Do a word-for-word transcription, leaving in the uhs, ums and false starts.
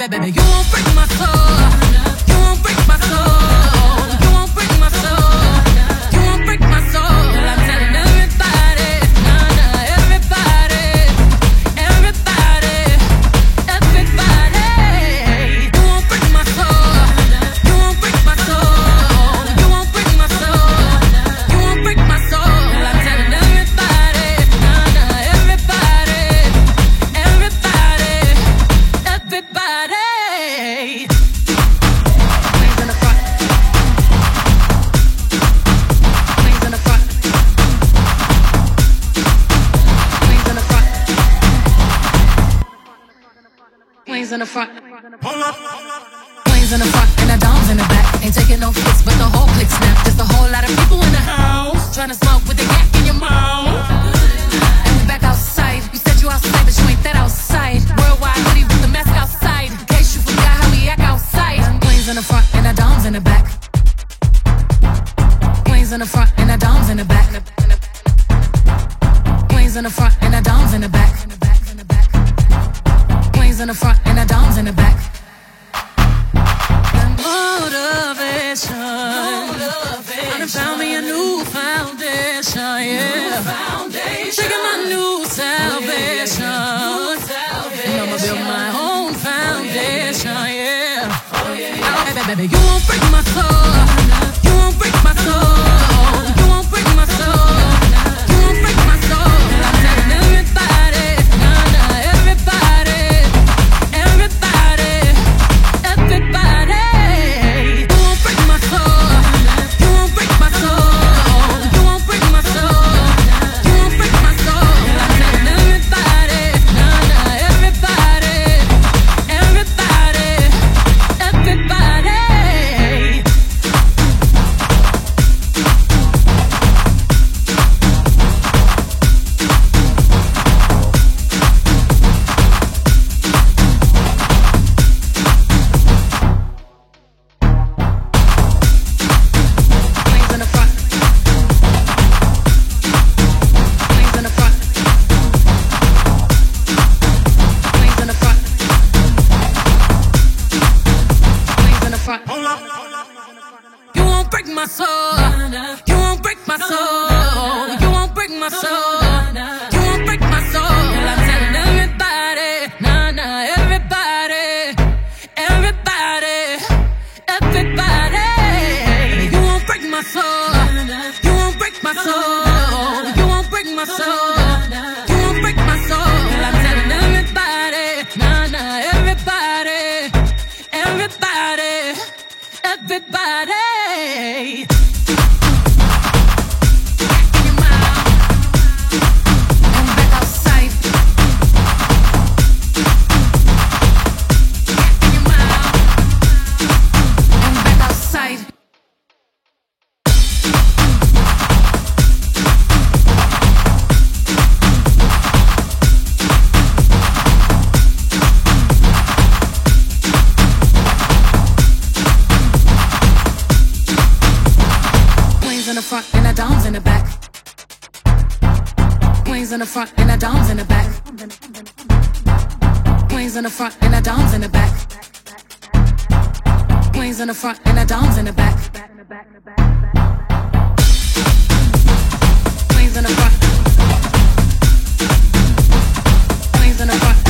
baby, you won't break my soul. You won't break my soul. You won't break my soul. You won't break my soul. I'm telling everybody, nah, nah, everybody, everybody, everybody. You won't break my soul. You won't break my soul. You won't break my soul. You won't break my soul. I'm telling everybody, nah, nah, everybody, everybody, everybody. Queens in the front, queens in the front, and the doms in the back. Ain't taking no flicks, but the whole click snap. Just a whole lot of people in the house trying to smoke with the yak in your mouth. And we back outside. You said you outside, but you ain't that outside. Worldwide hoodie with the mask outside. In case you forgot how we act outside. Queens in the front, and the doms in the back. Queens in the front, and the doms in the back. Queens in the front, and the doms in the back. Queens in the front and the doms in the back. And motivation, motivation. I done found me a new foundation, yeah. Taking my new salvation. Oh, yeah. And I'ma build my own foundation, yeah. Oh, yeah, yeah. Hey, baby, you won't break my soul. You won't break my soul. You won't break my soul. You won't break my soul. I'm telling everybody, nah, nah, everybody. You won't break my soul. You won't break my soul. You won't break my soul. You won't break my soul. I'm telling everybody, nah, nah, everybody, everybody, everybody. You won't break my soul. You won't break my soul. You won't break my soul. You won't break my soul. I'm telling everybody, nah, nah, everybody, everybody, everybody. Front and the doms in the back. Queens in the front and the doms in the back. Queens in the front and the doms in the back. Queens in the front and the doms in the back. Queens in the front. Queens in the front.